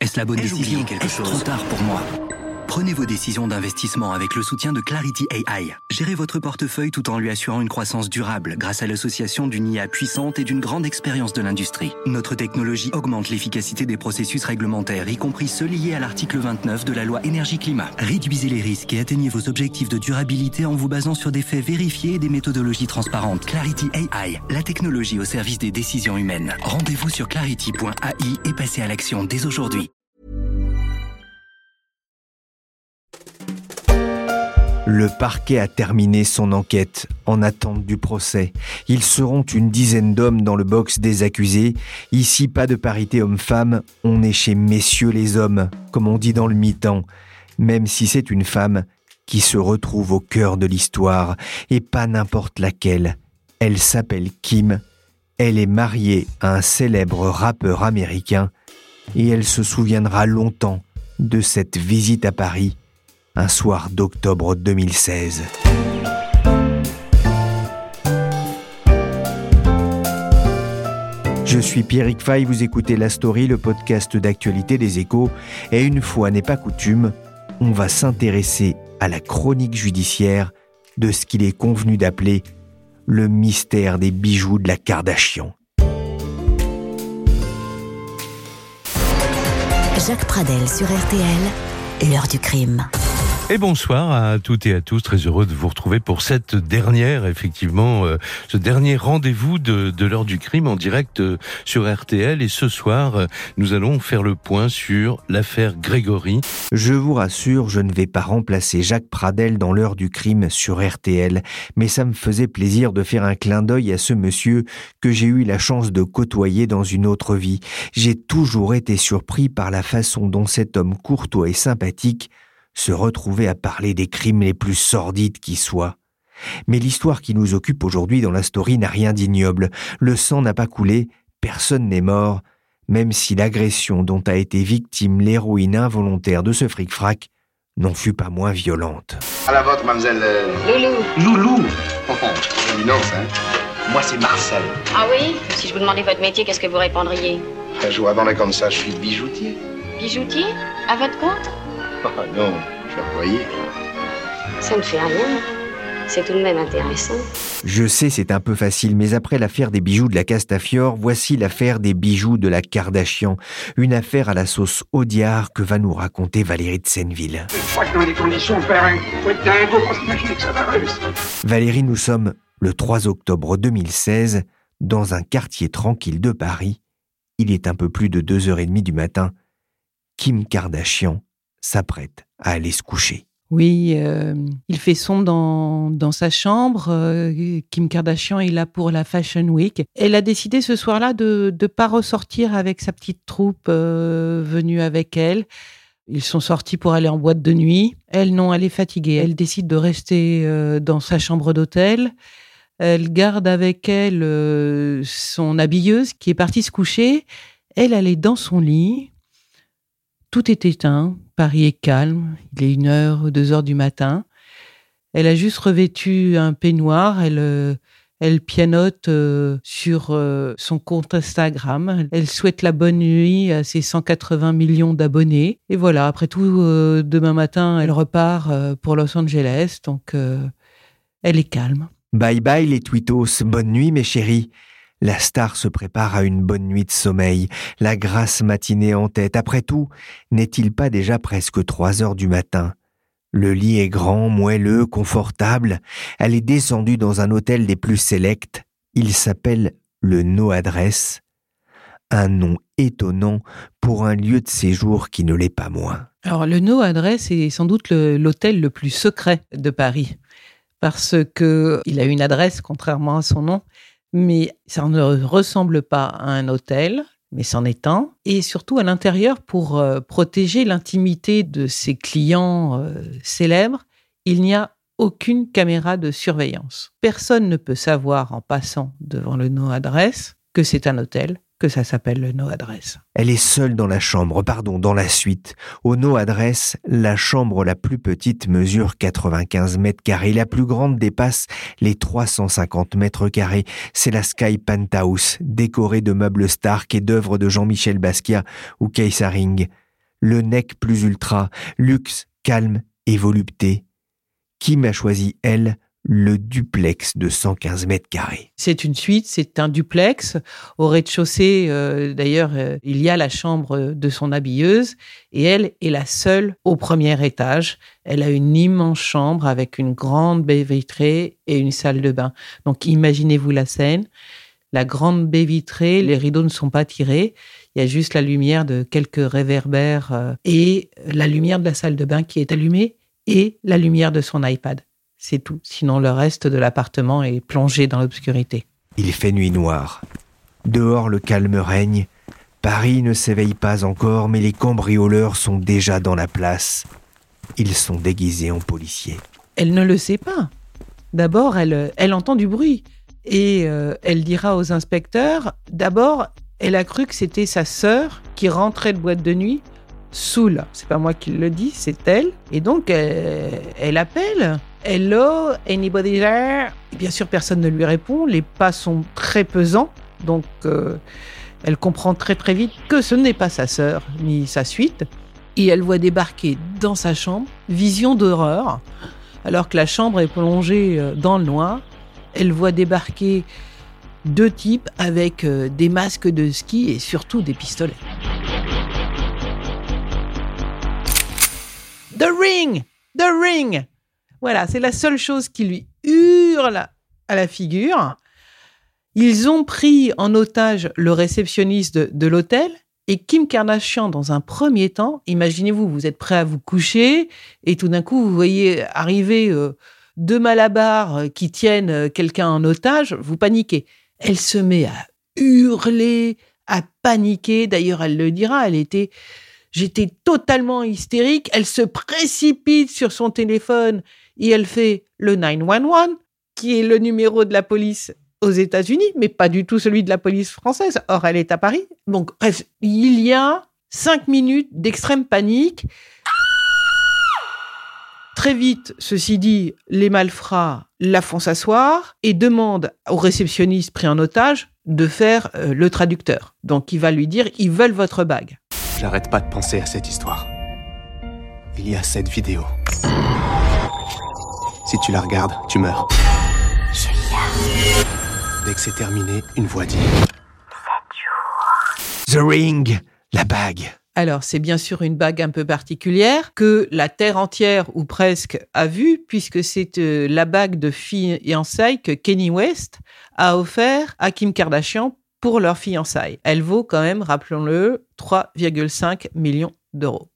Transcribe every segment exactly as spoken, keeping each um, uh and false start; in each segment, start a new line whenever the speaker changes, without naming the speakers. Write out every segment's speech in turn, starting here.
Est-ce la bonne décision? Est-ce trop tard pour moi? Prenez vos décisions d'investissement avec le soutien de Clarity A I. Gérez votre portefeuille tout en lui assurant une croissance durable grâce à l'association d'une I A puissante et d'une grande expérience de l'industrie. Notre technologie augmente l'efficacité des processus réglementaires, y compris ceux liés à l'article vingt-neuf de la loi énergie-climat. Réduisez les risques et atteignez vos objectifs de durabilité en vous basant sur des faits vérifiés et des méthodologies transparentes. Clarity A I, la technologie au service des décisions humaines. Rendez-vous sur clarity point A I et passez à l'action dès aujourd'hui.
Le parquet a terminé son enquête en attente du procès. Ils seront une dizaine d'hommes dans le box des accusés. Ici, pas de parité homme-femme, on est chez messieurs les hommes, comme on dit dans le mi-temps. Même si c'est une femme qui se retrouve au cœur de l'histoire, et pas n'importe laquelle. Elle s'appelle Kim, elle est mariée à un célèbre rappeur américain, et elle se souviendra longtemps de cette visite à Paris, un soir d'octobre deux mille seize. Je suis Pierrick Fay, vous écoutez La Story, le podcast d'actualité des Échos, et une fois n'est pas coutume, on va s'intéresser à la chronique judiciaire de ce qu'il est convenu d'appeler le mystère des bijoux de la Kardashian.
Jacques Pradel sur R T L, l'heure du crime.
Et bonsoir à toutes et à tous, très heureux de vous retrouver pour cette dernière, effectivement, euh, ce dernier rendez-vous de, de l'heure du crime en direct euh, sur R T L. Et ce soir, euh, nous allons faire le point sur l'affaire Grégory.
Je vous rassure, je ne vais pas remplacer Jacques Pradel dans l'heure du crime sur R T L, mais ça me faisait plaisir de faire un clin d'œil à ce monsieur que j'ai eu la chance de côtoyer dans une autre vie. J'ai toujours été surpris par la façon dont cet homme courtois et sympathique se retrouver à parler des crimes les plus sordides qui soient. Mais l'histoire qui nous occupe aujourd'hui dans la story n'a rien d'ignoble. Le sang n'a pas coulé, personne n'est mort, même si l'agression dont a été victime l'héroïne involontaire de ce fric-frac n'en fut pas moins violente.
À la vôtre, mademoiselle... Euh...
Loulou.
Loulou. Oh, c'est une autre, hein. Moi, c'est Marcel.
Ah oui? Si je vous demandais votre métier, qu'est-ce que vous répondriez?
Je vous répondrais comme ça, je suis bijoutier.
Bijoutier? À votre compte?
Oh non, je suis employé.
Ça ne fait rien. C'est tout de même intéressant.
Je sais, c'est un peu facile, mais après l'affaire des bijoux de la Castafiore, voici l'affaire des bijoux de la Kardashian. Une affaire à la sauce Audiard que va nous raconter Valérie de Senneville.
Je crois que dans les conditions, père, il faut être dingo pour s'imaginer que ça va réussir.
Valérie, nous sommes le trois octobre deux mille seize, dans un quartier tranquille de Paris. Il est un peu plus de deux heures trente du matin. Kim Kardashian s'apprête à aller se coucher.
Oui, euh, il fait sombre dans, dans sa chambre. Euh, Kim Kardashian est là pour la Fashion Week. Elle a décidé ce soir-là de ne pas ressortir avec sa petite troupe euh, venue avec elle. Ils sont sortis pour aller en boîte de nuit. Elle, non, elle est fatiguée. Elle décide de rester euh, dans sa chambre d'hôtel. Elle garde avec elle euh, son habilleuse qui est partie se coucher. Elle, elle est dans son lit. Tout est éteint, Paris est calme, il est une heure, deux heures du matin. Elle a juste revêtu un peignoir, elle, euh, elle pianote euh, sur euh, son compte Instagram. Elle souhaite la bonne nuit à ses cent quatre-vingts millions d'abonnés. Et voilà, après tout, euh, demain matin, elle repart euh, pour Los Angeles, donc euh, elle est calme.
Bye bye les twittos, bonne nuit mes chéris. La star se prépare à une bonne nuit de sommeil, la grasse matinée en tête. Après tout, n'est-il pas déjà presque trois heures du matin? Le lit est grand, moelleux, confortable. Elle est descendue dans un hôtel des plus sélects. Il s'appelle le No Adresse. Un nom étonnant pour un lieu de séjour qui ne l'est pas moins.
Alors, le No Adresse est sans doute le, l'hôtel le plus secret de Paris. Parce qu'il a une adresse, contrairement à son nom. Mais ça ne ressemble pas à un hôtel, mais c'en est un. Et surtout à l'intérieur, pour euh, protéger l'intimité de ses clients euh, célèbres, il n'y a aucune caméra de surveillance. Personne ne peut savoir en passant devant le No Adresse que c'est un hôtel, que ça s'appelle le No Adresse.
Elle est seule dans la chambre, pardon, dans la suite. Au No Adresse, la chambre la plus petite mesure quatre-vingt-quinze mètres carrés. La plus grande dépasse les trois cent cinquante mètres carrés. C'est la Sky Penthouse, décorée de meubles Stark et d'œuvres de Jean-Michel Basquiat ou Keith Haring. Le nec plus ultra, luxe, calme et volupté. Kim a choisi, elle, le duplex de cent quinze mètres carrés.
C'est une suite, c'est un duplex. Au rez-de-chaussée, euh, d'ailleurs, euh, il y a la chambre de son habilleuse et elle est la seule au premier étage. Elle a une immense chambre avec une grande baie vitrée et une salle de bain. Donc, imaginez-vous la scène. La grande baie vitrée, les rideaux ne sont pas tirés. Il y a juste la lumière de quelques réverbères euh, et la lumière de la salle de bain qui est allumée et la lumière de son iPad. C'est tout. Sinon, le reste de l'appartement est plongé dans l'obscurité.
Il fait nuit noire. Dehors, le calme règne. Paris ne s'éveille pas encore, mais les cambrioleurs sont déjà dans la place. Ils sont déguisés en policiers.
Elle ne le sait pas. D'abord, elle, elle entend du bruit. Et euh, elle dira aux inspecteurs, d'abord, elle a cru que c'était sa sœur qui rentrait de boîte de nuit, saoule. C'est pas moi qui le dis, c'est elle. Et donc, elle, elle appelle. Hello, anybody there? Et bien sûr, personne ne lui répond. Les pas sont très pesants. Donc, euh, elle comprend très très vite que ce n'est pas sa sœur ni sa suite. Et elle voit débarquer dans sa chambre, vision d'horreur. Alors que la chambre est plongée dans le noir, elle voit débarquer deux types avec euh, des masques de ski et surtout des pistolets. The Ring! The Ring! Voilà, c'est la seule chose qui lui hurle à la figure. Ils ont pris en otage le réceptionniste de, de l'hôtel et Kim Kardashian, dans un premier temps, imaginez-vous, vous êtes prêt à vous coucher et tout d'un coup, vous voyez arriver euh, deux malabars qui tiennent quelqu'un en otage, vous paniquez. Elle se met à hurler, à paniquer. D'ailleurs, elle le dira, elle était... J'étais totalement hystérique. Elle se précipite sur son téléphone et elle fait le neuf un un, qui est le numéro de la police aux États-Unis, mais pas du tout celui de la police française. Or, elle est à Paris. Donc, bref, il y a cinq minutes d'extrême panique. Très vite, ceci dit, les malfrats la font s'asseoir et demandent au réceptionniste pris en otage de faire euh, le traducteur. Donc, il va lui dire « Ils veulent votre bague ».
J'arrête pas de penser à cette histoire. Il y a cette vidéo. Si tu la regardes, tu meurs.
Julia.
Dès que c'est terminé, une voix dit...
The Ring, la bague.
Alors, c'est bien sûr une bague un peu particulière que la terre entière, ou presque, a vue, puisque c'est euh, la bague de fiançailles que Kanye West a offert à Kim Kardashian pour leur fiançailles. Elle vaut quand même, rappelons-le, trois virgule cinq millions d'euros.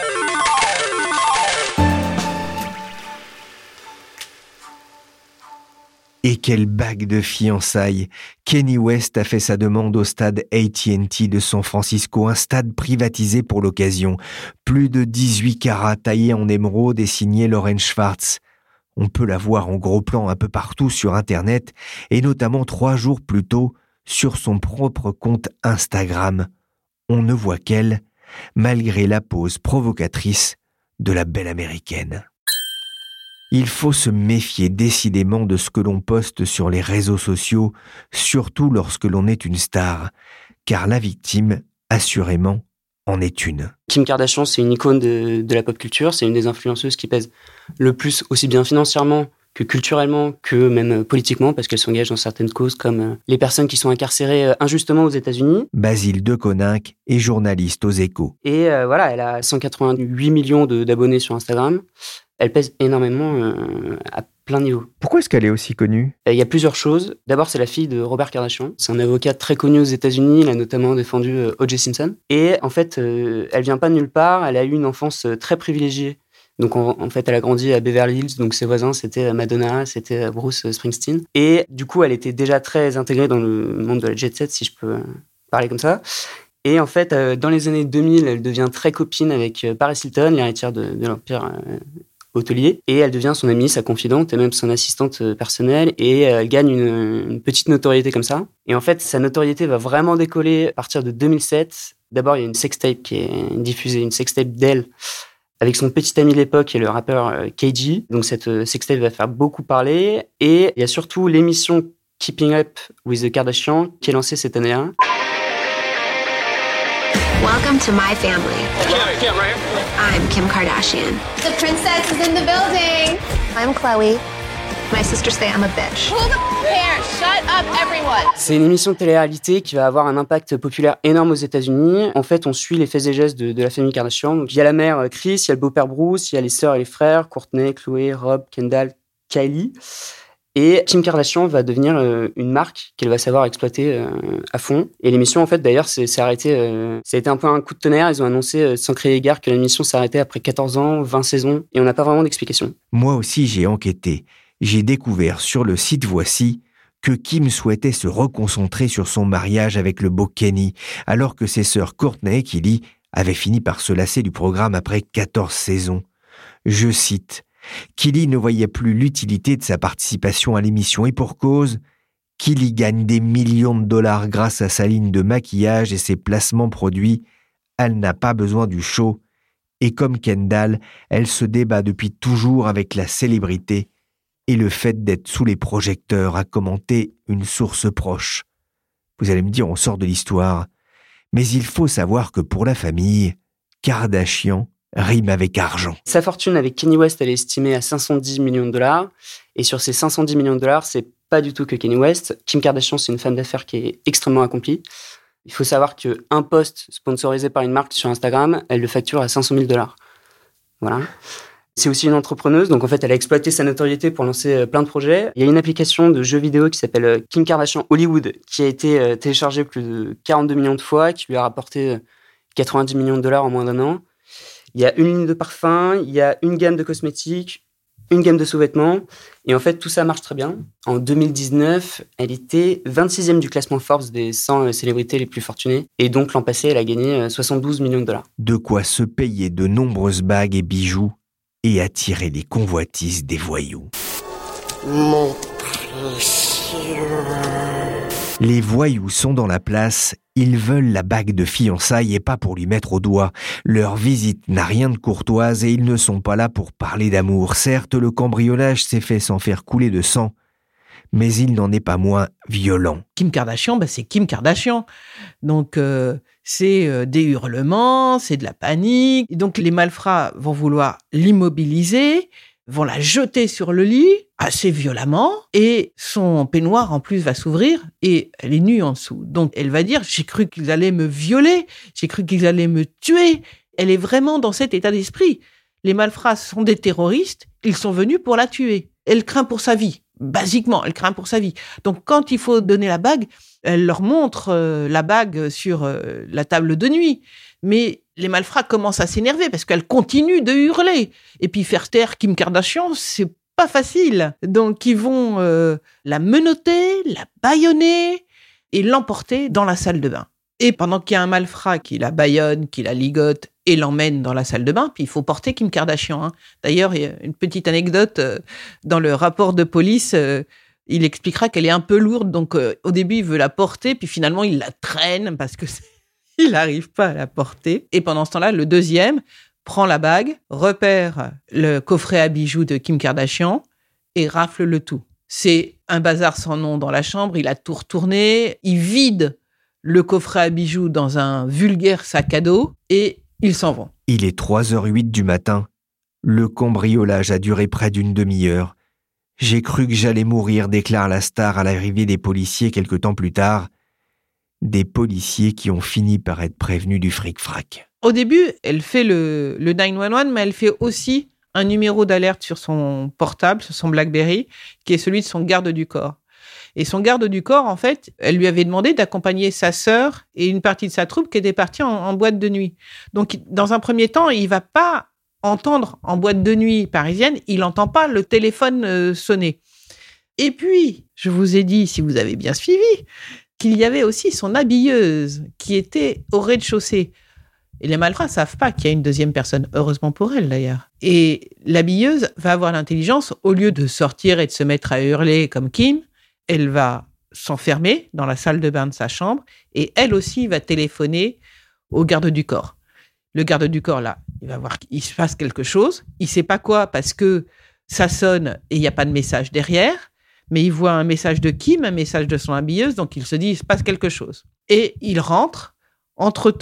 Et quelle bague de fiançailles! Kanye West a fait sa demande au stade A T and T de San Francisco, un stade privatisé pour l'occasion. Plus de dix-huit carats taillés en émeraude et signé Lauren Schwartz. On peut la voir en gros plan un peu partout sur Internet, et notamment trois jours plus tôt, sur son propre compte Instagram. On ne voit qu'elle, malgré la pose provocatrice de la belle américaine. Il faut se méfier décidément de ce que l'on poste sur les réseaux sociaux, surtout lorsque l'on est une star, car la victime, assurément, en est une.
Kim Kardashian, c'est une icône de, de la pop culture, c'est une des influenceuses qui pèse le plus, aussi bien financièrement que culturellement, que même politiquement, parce qu'elle s'engage dans certaines causes comme les personnes qui sont incarcérées injustement aux États-Unis.
Basile Deconinck est journaliste aux Échos.
Et euh, voilà, elle a cent quatre-vingt-huit millions de, d'abonnés sur Instagram. Elle pèse énormément euh, à plein niveau.
Pourquoi est-ce qu'elle est aussi connue ?
Il y a plusieurs choses. D'abord, c'est la fille de Robert Kardashian. C'est un avocat très connu aux États-Unis. Il a notamment défendu euh, O J Simpson. Et en fait, euh, elle vient pas de nulle part. Elle a eu une enfance euh, très privilégiée. Donc en, en fait, elle a grandi à Beverly Hills. Donc ses voisins, c'était Madonna, c'était Bruce Springsteen. Et du coup, elle était déjà très intégrée dans le monde de la jet set, si je peux parler comme ça. Et en fait, euh, dans les années deux mille, elle devient très copine avec euh, Paris Hilton, l'héritière de, de l'Empire euh, hôtelier. Et elle devient son amie, sa confidente et même son assistante personnelle. Et elle gagne une, une petite notoriété comme ça. Et en fait, sa notoriété va vraiment décoller à partir de deux mille sept. D'abord, il y a une sextape qui est diffusée, une sextape d'elle avec son petit ami de l'époque, qui est le rappeur K G. Donc cette sextape va faire beaucoup parler. Et il y a surtout l'émission Keeping Up with the Kardashians qui est lancée cette année-là.
Welcome to my family.
Kim, right?
I'm Kim Kardashian.
The princess is in the building.
I'm Chloe. My sisters say I'm a bitch.
Who the cares? Shut up, everyone.
C'est une émission de télé-réalité qui va avoir un impact populaire énorme aux États-Unis. En fait, on suit les faits et gestes de, de la famille Kardashian. Donc, il y a la mère Kris, il y a le beau-père Bruce, il y a les sœurs et les frères, Kourtney, Khloé, Rob, Kendall, Kylie. Et Kim Kardashian va devenir euh, une marque qu'elle va savoir exploiter euh, à fond. Et l'émission, en fait, d'ailleurs, c'est, c'est arrêté. Euh, ça a été un peu un coup de tonnerre. Ils ont annoncé, euh, sans crier égard, que l'émission s'arrêtait après quatorze ans, vingt saisons. Et on n'a pas vraiment d'explication.
Moi aussi, j'ai enquêté. J'ai découvert sur le site Voici que Kim souhaitait se reconcentrer sur son mariage avec le beau Kenny, alors que ses sœurs Kourtney et Kylie avaient fini par se lasser du programme après quatorze saisons. Je cite, « Kylie ne voyait plus l'utilité de sa participation à l'émission et pour cause, Kylie gagne des millions de dollars grâce à sa ligne de maquillage et ses placements produits. Elle n'a pas besoin du show. Et comme Kendall, elle se débat depuis toujours avec la célébrité. Et le fait d'être sous les projecteurs a commenté une source proche. Vous allez me dire, on sort de l'histoire. Mais il faut savoir que pour la famille, Kardashian rime avec argent.
Sa fortune avec Kanye West, elle est estimée à cinq cent dix millions de dollars. Et sur ces cinq cent dix millions de dollars, c'est pas du tout que Kanye West. Kim Kardashian, c'est une femme d'affaires qui est extrêmement accomplie. Il faut savoir qu'un post sponsorisé par une marque sur Instagram, elle le facture à cinq cent mille dollars. Voilà. C'est aussi une entrepreneuse, donc en fait, elle a exploité sa notoriété pour lancer plein de projets. Il y a une application de jeux vidéo qui s'appelle Kim Kardashian Hollywood, qui a été téléchargée plus de quarante-deux millions de fois, qui lui a rapporté quatre-vingt-dix millions de dollars en moins d'un an. Il y a une ligne de parfums, il y a une gamme de cosmétiques, une gamme de sous-vêtements. Et en fait, tout ça marche très bien. En deux mille dix-neuf, elle était vingt-sixième du classement Forbes des cent célébrités les plus fortunées. Et donc, l'an passé, elle a gagné soixante-douze millions de dollars.
De quoi se payer de nombreuses bagues et bijoux et attirer les convoitises des voyous.
Mon précieux.
Les voyous sont dans la place, ils veulent la bague de fiançailles et pas pour lui mettre au doigt. Leur visite n'a rien de courtoise et ils ne sont pas là pour parler d'amour. Certes, le cambriolage s'est fait sans faire couler de sang, mais il n'en est pas moins violent.
Kim Kardashian, bah c'est Kim Kardashian. Donc, euh, c'est euh, des hurlements, c'est de la panique. Et donc, les malfrats vont vouloir l'immobiliser, vont la jeter sur le lit assez violemment et son peignoir en plus va s'ouvrir et elle est nue en dessous. Donc, elle va dire « J'ai cru qu'ils allaient me violer, j'ai cru qu'ils allaient me tuer ». Elle est vraiment dans cet état d'esprit. Les malfrats sont des terroristes, ils sont venus pour la tuer. Elle craint pour sa vie. Basiquement, elle craint pour sa vie. Donc, quand il faut donner la bague, elle leur montre euh, la bague sur euh, la table de nuit. Mais les malfrats commencent à s'énerver parce qu'elle continue de hurler. Et puis, faire taire Kim Kardashian, c'est pas facile. Donc, ils vont euh, la menotter, la bâillonner et l'emporter dans la salle de bain. Et pendant qu'il y a un malfrat qui la bâillonne, qui la ligote et l'emmène dans la salle de bain, puis il faut porter Kim Kardashian. Hein. D'ailleurs, il y a une petite anecdote, euh, dans le rapport de police, euh, il expliquera qu'elle est un peu lourde, donc euh, au début, il veut la porter, puis finalement, il la traîne parce que c'est... il n'arrive pas à la porter. Et pendant ce temps-là, le deuxième prend la bague, repère le coffret à bijoux de Kim Kardashian et rafle le tout. C'est un bazar sans nom dans la chambre, il a tout retourné, il vide le coffret à bijoux dans un vulgaire sac à dos et ils s'en vont.
Il est trois heures huit du matin. Le cambriolage a duré près d'une demi-heure. J'ai cru que j'allais mourir, déclare la star à l'arrivée des policiers quelque temps plus tard. Des policiers qui ont fini par être prévenus du fric-frac.
Au début, elle fait le, le neuf un un, mais elle fait aussi un numéro d'alerte sur son portable, sur son BlackBerry, qui est celui de son garde du corps. Et son garde du corps, en fait, elle lui avait demandé d'accompagner sa sœur et une partie de sa troupe qui était partie en, en boîte de nuit. Donc, dans un premier temps, il va pas entendre en boîte de nuit parisienne, il n'entend pas le téléphone euh, sonner. Et puis, je vous ai dit, si vous avez bien suivi, qu'il y avait aussi son habilleuse qui était au rez-de-chaussée. Et les malfrats ne savent pas qu'il y a une deuxième personne, heureusement pour elle d'ailleurs. Et l'habilleuse va avoir l'intelligence, au lieu de sortir et de se mettre à hurler comme Kim, elle va s'enfermer dans la salle de bain de sa chambre et elle aussi va téléphoner au garde du corps. Le garde du corps, là, il va voir qu'il se passe quelque chose. Il ne sait pas quoi parce que ça sonne et il n'y a pas de message derrière. Mais il voit un message de Kim, un message de son habilleuse, donc il se dit il se passe quelque chose. Et il rentre. Entre-temps,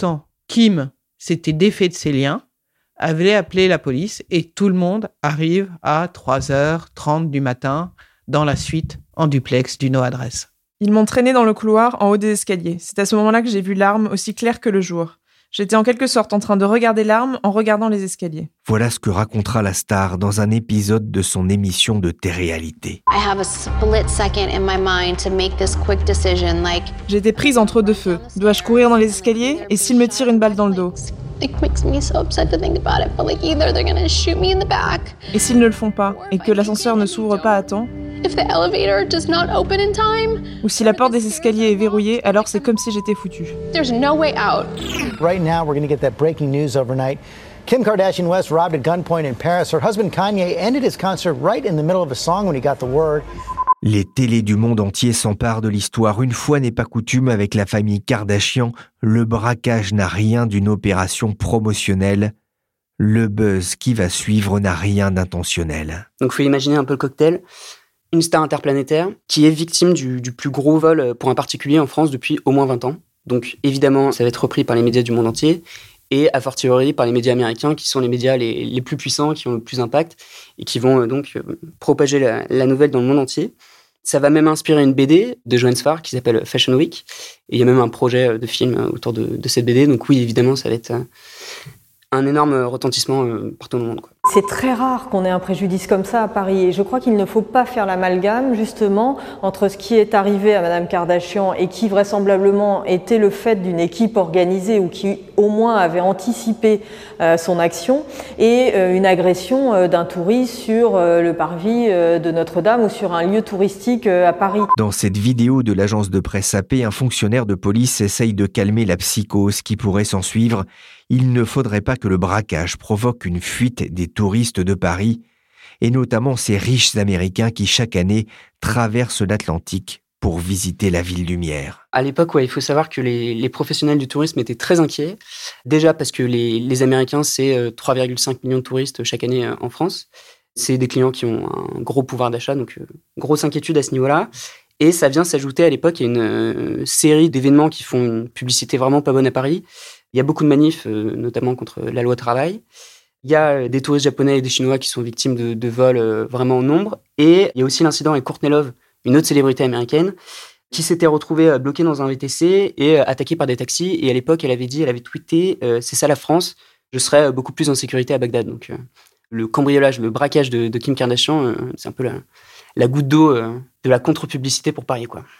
Kim s'était défait de ses liens, avait appelé la police et tout le monde arrive à trois heures trente du matin dans la suite en duplex du No Address.
Ils m'ont traîné dans le couloir en haut des escaliers. C'est à ce moment-là que j'ai vu l'arme aussi claire que le jour. J'étais en quelque sorte en train de regarder l'arme en regardant les escaliers.
Voilà ce que racontera la star dans un épisode de son émission de télé-réalité.
I have a split second in my mind to make this quick decision, like...
J'étais prise entre deux feux. Dois-je courir dans les escaliers et s'il me tire une balle dans le dos?
It makes me so upset to think about it, but like either they're gonna shoot me in the back.
Et s'ils ne le font pas et que l'ascenseur ne s'ouvre pas à temps?
If the elevator does not open in time.
Ou si la porte des escaliers est verrouillée, alors c'est comme si j'étais foutue.
There's no way out.
Right now, we're going to get that breaking news overnight. Kim Kardashian West robbed at gunpoint in Paris. Her husband Kanye ended his concert right in the middle of a song when he got the word.
Les télés du monde entier s'emparent de l'histoire. Une fois n'est pas coutume avec la famille Kardashian, le braquage n'a rien d'une opération promotionnelle. Le buzz qui va suivre n'a rien d'intentionnel.
Donc il faut imaginer un peu le cocktail. Une star interplanétaire qui est victime du, du plus gros vol pour un particulier en France depuis au moins vingt ans. Donc évidemment, ça va être repris par les médias du monde entier et a fortiori par les médias américains qui sont les médias les, les plus puissants, qui ont le plus d'impact et qui vont donc propager la, la nouvelle dans le monde entier. Ça va même inspirer une B D de Johannes Farr qui s'appelle Fashion Week. Et il y a même un projet de film autour de, de cette B D. Donc oui, évidemment, ça va être un énorme retentissement partout dans le monde, quoi.
C'est très rare qu'on ait un préjudice comme ça à Paris et je crois qu'il ne faut pas faire l'amalgame justement entre ce qui est arrivé à Madame Kardashian et qui vraisemblablement était le fait d'une équipe organisée ou qui au moins avait anticipé euh, son action et euh, une agression euh, d'un touriste sur euh, le parvis euh, de Notre-Dame ou sur un lieu touristique euh, à Paris.
Dans cette vidéo de l'agence de presse A P, un fonctionnaire de police essaye de calmer la psychose qui pourrait s'en suivre. Il ne faudrait pas que le braquage provoque une fuite des touristes de Paris, et notamment ces riches Américains qui, chaque année, traversent l'Atlantique pour visiter la ville lumière.
À l'époque, ouais, il faut savoir que les, les professionnels du tourisme étaient très inquiets. Déjà parce que les, les Américains, c'est trois virgule cinq millions de touristes chaque année en France. C'est des clients qui ont un gros pouvoir d'achat, donc euh, grosse inquiétude à ce niveau-là. Et ça vient s'ajouter à l'époque à une euh, série d'événements qui font une publicité vraiment pas bonne à Paris. Il y a beaucoup de manifs, euh, notamment contre la loi travail. Il y a des touristes japonais et des Chinois qui sont victimes de, de vols euh, vraiment en nombre. Et il y a aussi l'incident avec Courtney Love, une autre célébrité américaine, qui s'était retrouvée euh, bloquée dans un V T C et euh, attaquée par des taxis. Et à l'époque, elle avait dit, elle avait tweeté euh, « C'est ça la France, je serais euh, beaucoup plus en sécurité à Bagdad ». Donc euh, le cambriolage, le braquage de, de Kim Kardashian, euh, c'est un peu la, la goutte d'eau euh, de la contre-publicité pour Paris, quoi.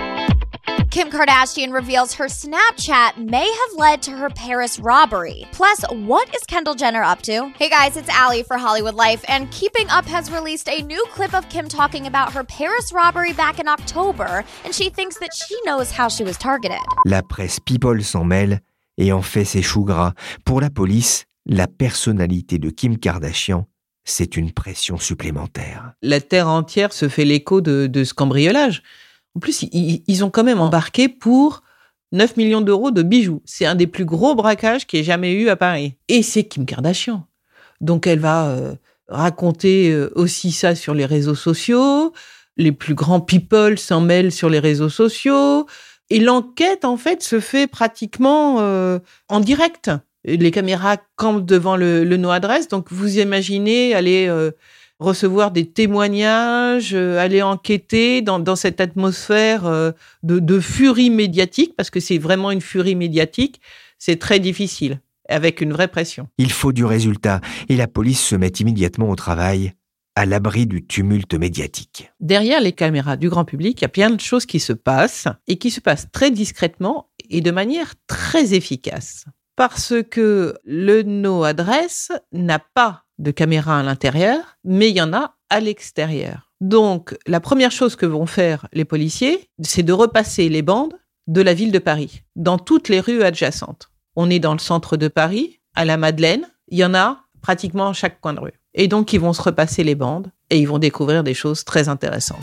Kim Kardashian reveals her Snapchat may have led to her Paris robbery. Plus, what is Kendall Jenner up to? Hey guys, it's Allie for Hollywood Life, and Keeping Up has released a new clip of Kim talking about her Paris robbery back in October, and she thinks that she knows how she was targeted.
La presse People s'en mêle et en fait ses choux gras. Pour la police, la personnalité de Kim Kardashian, c'est une pression supplémentaire.
La terre entière se fait l'écho de, de ce cambriolage. En plus, ils, ils ont quand même embarqué pour neuf millions d'euros de bijoux. C'est un des plus gros braquages qu'il y ait jamais eu à Paris. Et c'est Kim Kardashian. Donc, elle va euh, raconter euh, aussi ça sur les réseaux sociaux. Les plus grands people s'en mêlent sur les réseaux sociaux. Et l'enquête, en fait, se fait pratiquement euh, en direct. Les caméras campent devant le, le No Address. Donc, vous imaginez aller... Euh, recevoir des témoignages, euh, aller enquêter dans, dans cette atmosphère euh, de, de furie médiatique, parce que c'est vraiment une furie médiatique, c'est très difficile, avec une vraie pression.
Il faut du résultat, et la police se met immédiatement au travail, à l'abri du tumulte médiatique.
Derrière les caméras du grand public, il y a plein de choses qui se passent, et qui se passent très discrètement et de manière très efficace. Parce que le No Address n'a pas de caméras à l'intérieur, mais il y en a à l'extérieur. Donc, la première chose que vont faire les policiers, c'est de repasser les bandes de la ville de Paris, dans toutes les rues adjacentes. On est dans le centre de Paris, à la Madeleine, il y en a pratiquement à chaque coin de rue. Et donc, ils vont se repasser les bandes et ils vont découvrir des choses très intéressantes.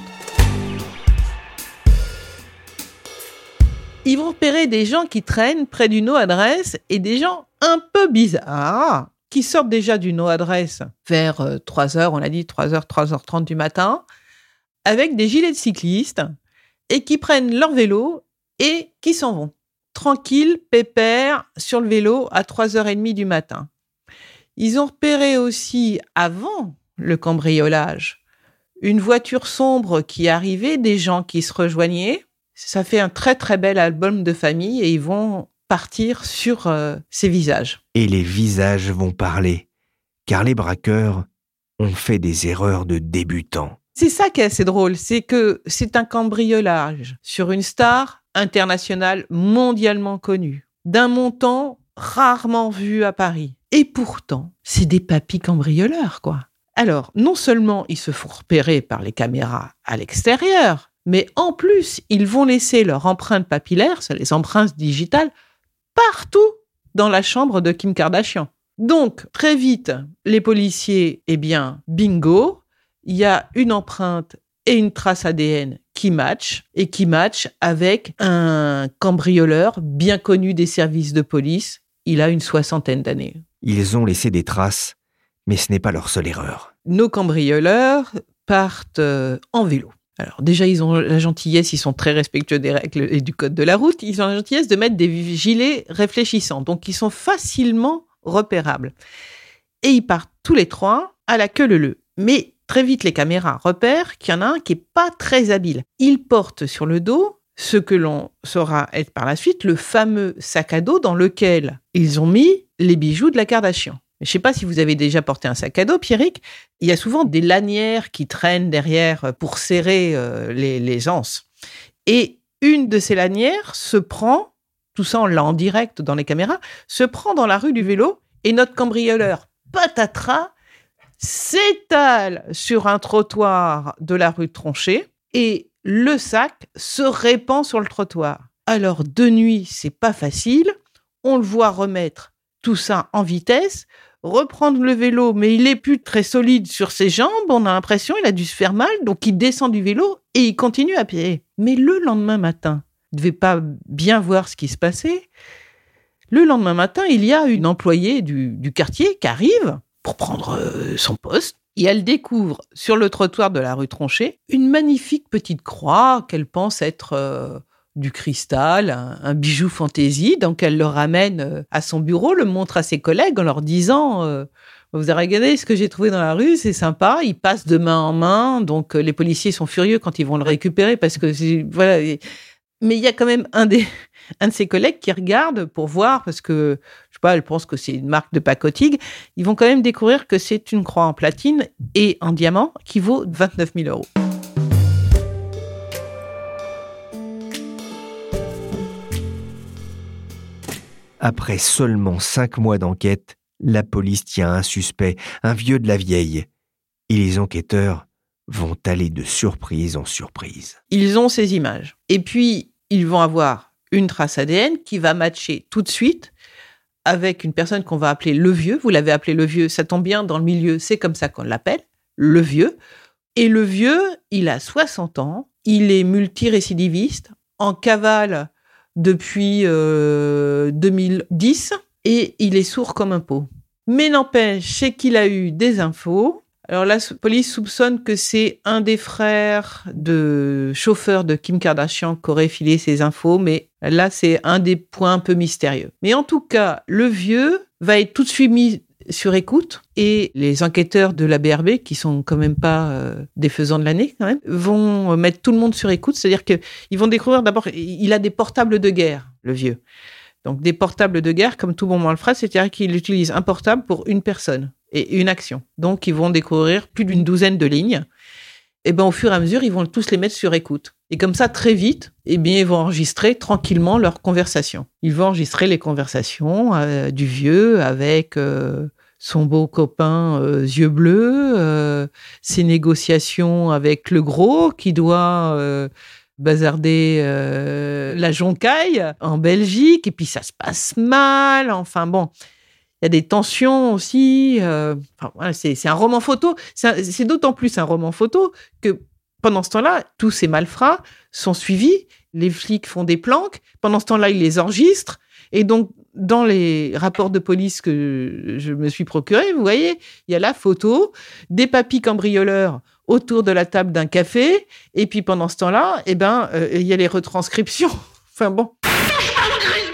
Ils vont repérer des gens qui traînent près du No Address et des gens un peu bizarres qui sortent déjà du No Address vers trois heures, on l'a dit, trois heures, trois heures trente du matin, avec des gilets de cyclistes et qui prennent leur vélo et qui s'en vont. tranquilles, pépères, sur le vélo à trois heures trente du matin. Ils ont repéré aussi, avant le cambriolage, une voiture sombre qui arrivait, des gens qui se rejoignaient. Ça fait un très très bel album de famille et ils vont partir sur euh, ces visages.
Et les visages vont parler, car les braqueurs ont fait des erreurs de débutants.
C'est ça qui est assez drôle, c'est que c'est un cambriolage sur une star internationale mondialement connue, d'un montant rarement vu à Paris. Et pourtant, c'est des papis cambrioleurs, quoi. Alors, non seulement ils se font repérer par les caméras à l'extérieur, mais en plus, ils vont laisser leur empreinte papillaire, c'est les empreintes digitales, partout dans la chambre de Kim Kardashian. Donc, très vite, les policiers, eh bien, bingo, il y a une empreinte et une trace A D N qui matchent, et qui matchent avec un cambrioleur bien connu des services de police. Il a une soixantaine d'années.
Ils ont laissé des traces, mais ce n'est pas leur seule erreur.
Nos cambrioleurs partent euh, en vélo. Alors déjà, ils ont la gentillesse, ils sont très respectueux des règles et du code de la route, ils ont la gentillesse de mettre des gilets réfléchissants, donc ils sont facilement repérables. Et ils partent tous les trois à la queue leu-leu. Mais très vite, les caméras repèrent qu'il y en a un qui n'est pas très habile. Il porte sur le dos ce que l'on saura être par la suite le fameux sac à dos dans lequel ils ont mis les bijoux de la Kardashian. Je ne sais pas si vous avez déjà porté un sac à dos, Pierrick. Il y a souvent des lanières qui traînent derrière pour serrer euh, les, les anses. Et une de ces lanières se prend, tout ça on l'a en direct dans les caméras, se prend dans la rue du vélo et notre cambrioleur, patatras, s'étale sur un trottoir de la rue Tronchet et le sac se répand sur le trottoir. Alors, de nuit, c'est pas facile. On le voit remettre tout ça en vitesse, reprendre le vélo, mais il est plus très solide sur ses jambes. On a l'impression qu'il a dû se faire mal, donc il descend du vélo et il continue à pied. Mais le lendemain matin, il ne devait pas bien voir ce qui se passait. Le lendemain matin, il y a une employée du, du quartier qui arrive pour prendre euh, son poste. Et elle découvre sur le trottoir de la rue Tronchet une magnifique petite croix qu'elle pense être euh, du cristal, un, un bijou fantaisie. Donc elle le ramène euh, à son bureau, le montre à ses collègues en leur disant euh, « Vous avez regardé ce que j'ai trouvé dans la rue, c'est sympa ». Il passe de main en main, donc euh, les policiers sont furieux quand ils vont le récupérer parce que c'est, voilà. Mais il y a quand même un des un de ses collègues qui regarde pour voir, parce que, je sais pas, elle pense que c'est une marque de pacotille. Ils vont quand même découvrir que c'est une croix en platine et en diamant qui vaut vingt-neuf mille euros.
Après seulement cinq mois d'enquête, la police tient un suspect, un vieux de la vieille. Et les enquêteurs vont aller de surprise en surprise.
Ils ont ces images. Et puis, ils vont avoir une trace A D N qui va matcher tout de suite avec une personne qu'on va appeler le vieux. Vous l'avez appelé le vieux, ça tombe bien dans le milieu, c'est comme ça qu'on l'appelle, le vieux. Et le vieux, il a soixante ans, il est multirécidiviste, en cavale depuis euh, deux mille dix et il est sourd comme un pot. Mais n'empêche, c'est qu'il a eu des infos. Alors la police soupçonne que c'est un des frères de chauffeur de Kim Kardashian qui aurait filé ces infos, mais là, c'est un des points un peu mystérieux. Mais en tout cas, le vieux va être tout de suite mis sur écoute et les enquêteurs de la B R B, qui sont quand même pas euh, des faisans de l'année, quand même, vont mettre tout le monde sur écoute. C'est-à-dire qu'ils vont découvrir d'abord, il a des portables de guerre, le vieux. Donc des portables de guerre, comme tout bon malfrat, c'est-à-dire qu'il utilise un portable pour une personne et une action. Donc, ils vont découvrir plus d'une douzaine de lignes. Et ben, au fur et à mesure, ils vont tous les mettre sur écoute. Et comme ça, très vite, eh bien, ils vont enregistrer tranquillement leurs conversations. Ils vont enregistrer les conversations euh, du vieux avec euh, son beau copain euh, yeux bleus, euh, ses négociations avec le gros qui doit euh, bazarder euh, la joncaille en Belgique. Et puis, ça se passe mal. Enfin, bon... Il y a des tensions aussi. Euh, enfin, voilà, c'est, c'est un roman photo. C'est, un, c'est d'autant plus un roman photo que pendant ce temps-là, tous ces malfrats sont suivis. Les flics font des planques. Pendant ce temps-là, ils les enregistrent. Et donc, dans les rapports de police que je me suis procuré, vous voyez, il y a la photo des papis cambrioleurs autour de la table d'un café. Et puis, pendant ce temps-là, eh ben, euh, il y a les retranscriptions. Enfin bon.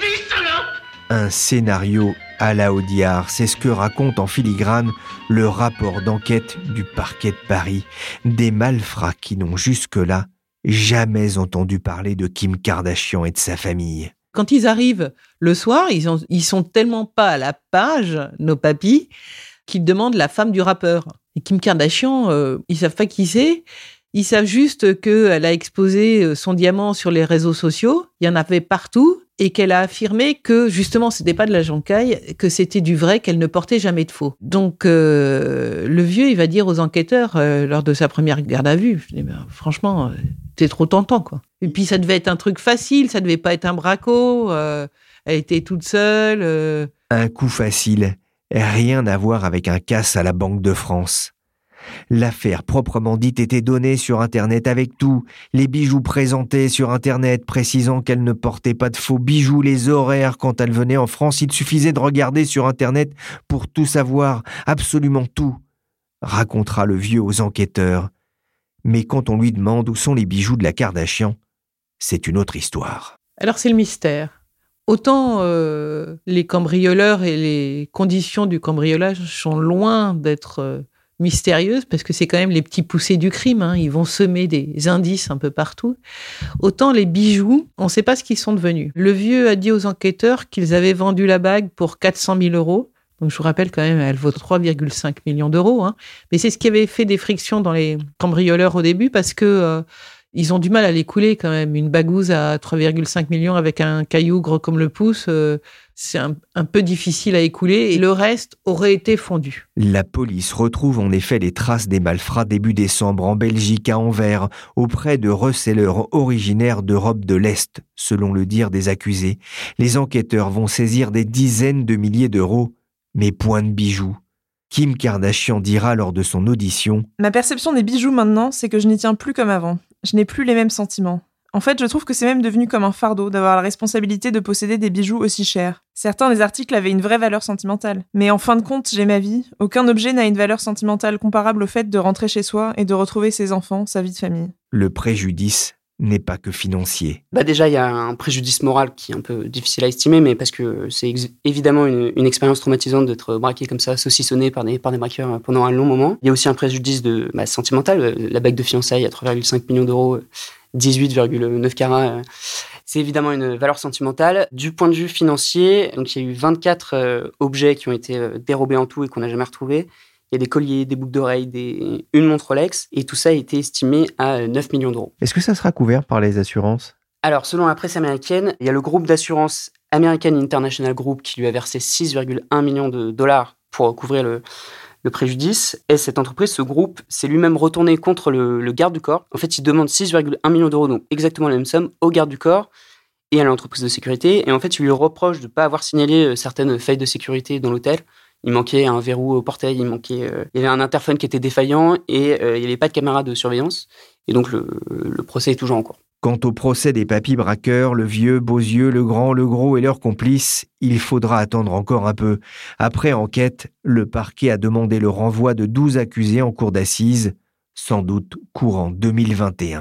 Un scénario à la Audiard, c'est ce que raconte en filigrane le rapport d'enquête du parquet de Paris. Des malfrats qui n'ont jusque-là jamais entendu parler de Kim Kardashian et de sa famille.
Quand ils arrivent le soir, ils, ont, ils sont tellement pas à la page, nos papis, qu'ils demandent la femme du rappeur. Et Kim Kardashian, euh, ils savent pas qui c'est. Ils savent juste qu'elle a exposé son diamant sur les réseaux sociaux. Il y en avait partout. Et qu'elle a affirmé que, justement, c'était pas de la jancaille, que c'était du vrai, qu'elle ne portait jamais de faux. Donc, euh, le vieux, il va dire aux enquêteurs, euh, lors de sa première garde à vue, je dis, ben, franchement, euh, t'es trop tentant, quoi. Et puis, ça devait être un truc facile, ça devait pas être un braco, euh, elle était toute seule. Euh...
Un coup facile, rien à voir avec un casse à la Banque de France. L'affaire proprement dite était donnée sur Internet avec tout, les bijoux présentés sur Internet précisant qu'elle ne portait pas de faux bijoux, les horaires quand elle venait en France, il suffisait de regarder sur Internet pour tout savoir, absolument tout, racontera le vieux aux enquêteurs. Mais quand on lui demande où sont les bijoux de la Kardashian, c'est une autre histoire.
Alors c'est le mystère. Autant euh, les cambrioleurs et les conditions du cambriolage sont loin d'être... Euh, mystérieuse, parce que c'est quand même les petits poussés du crime, hein. Ils vont semer des indices un peu partout. Autant les bijoux, on ne sait pas ce qu'ils sont devenus. Le vieux a dit aux enquêteurs qu'ils avaient vendu la bague pour quatre cent mille euros. Donc je vous rappelle quand même, elle vaut trois virgule cinq millions d'euros. Hein. Mais c'est ce qui avait fait des frictions dans les cambrioleurs au début, parce que euh, ils ont du mal à les couler quand même. Une bagouze à trois virgule cinq millions avec un caillou gros comme le pouce, euh, c'est un, un peu difficile à écouler et le reste aurait été fondu.
La police retrouve en effet les traces des malfrats début décembre en Belgique à Anvers, auprès de resellers originaires d'Europe de l'Est, selon le dire des accusés. Les enquêteurs vont saisir des dizaines de milliers d'euros, mais point de bijoux. Kim Kardashian dira lors de son audition «
Ma perception des bijoux maintenant, c'est que je n'y tiens plus comme avant. Je n'ai plus les mêmes sentiments. En fait, je trouve que c'est même devenu comme un fardeau d'avoir la responsabilité de posséder des bijoux aussi chers. Certains des articles avaient une vraie valeur sentimentale. Mais en fin de compte, j'ai ma vie. Aucun objet n'a une valeur sentimentale comparable au fait de rentrer chez soi et de retrouver ses enfants, sa vie de famille. »
Le préjudice n'est pas que financier.
Bah déjà, il y a un préjudice moral qui est un peu difficile à estimer, mais parce que c'est ex- évidemment une, une expérience traumatisante d'être braqué comme ça, saucissonné par des, par des braqueurs pendant un long moment. Il y a aussi un préjudice de, bah, sentimental. La bague de fiançailles à trois virgule cinq millions d'euros, dix-huit virgule neuf carats, c'est évidemment une valeur sentimentale. Du point de vue financier, donc il y a eu vingt-quatre euh, objets qui ont été euh, dérobés en tout et qu'on n'a jamais retrouvés. Il y a des colliers, des boucles d'oreilles, des... une montre Rolex, et tout ça a été estimé à neuf millions d'euros.
Est-ce que ça sera couvert par les assurances ?
Alors, selon la presse américaine, il y a le groupe d'assurance American International Group qui lui a versé six virgule un millions de dollars pour couvrir le, le préjudice. Et cette entreprise, ce groupe, s'est lui-même retourné contre le, le garde du corps. En fait, il demande six virgule un millions d'euros, donc exactement la même somme, au garde du corps et à l'entreprise de sécurité. Et en fait, il lui reproche de ne pas avoir signalé certaines failles de sécurité dans l'hôtel. Il manquait un verrou au portail, il manquait, euh, il y avait un interphone qui était défaillant et euh, il n'y avait pas de caméra de surveillance. Et donc le, le procès est toujours en cours.
Quant au procès des papis braqueurs, le vieux, Beauzieux, le grand, le gros et leurs complices, il faudra attendre encore un peu. Après enquête, le parquet a demandé le renvoi de douze accusés en cour d'assises, sans doute courant deux mille vingt et un.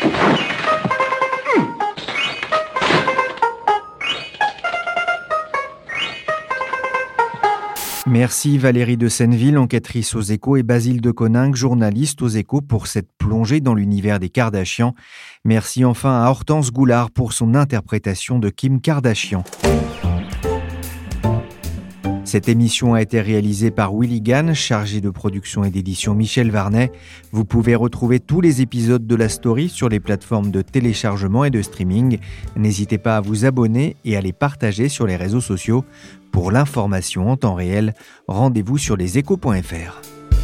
Merci Valérie de Senneville, enquêtrice aux Échos, et Basile de Coninck, journaliste aux Échos, pour cette plongée dans l'univers des Kardashian. Merci enfin à Hortense Goulard pour son interprétation de Kim Kardashian. Cette émission a été réalisée par Willy Gann, chargé de production et d'édition Michel Varnet. Vous pouvez retrouver tous les épisodes de la story sur les plateformes de téléchargement et de streaming. N'hésitez pas à vous abonner et à les partager sur les réseaux sociaux. Pour l'information en temps réel, rendez-vous sur leséchos point f r.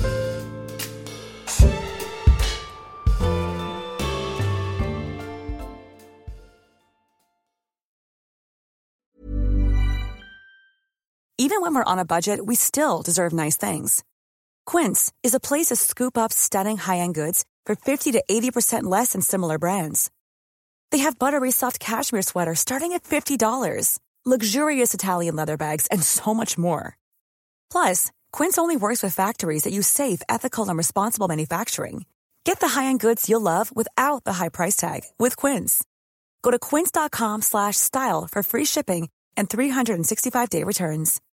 Even when we're on a budget, we still deserve nice things. Quince is a place to scoop up stunning high-end goods for fifty to eighty percent less than similar brands. They have buttery soft cashmere sweaters starting at fifty dollars, luxurious Italian leather bags, and so much more. Plus, Quince only works with factories that use safe, ethical, and responsible manufacturing. Get the high-end goods you'll love without the high price tag with Quince. Go to quince.com slash style for free shipping and three hundred sixty-five day returns.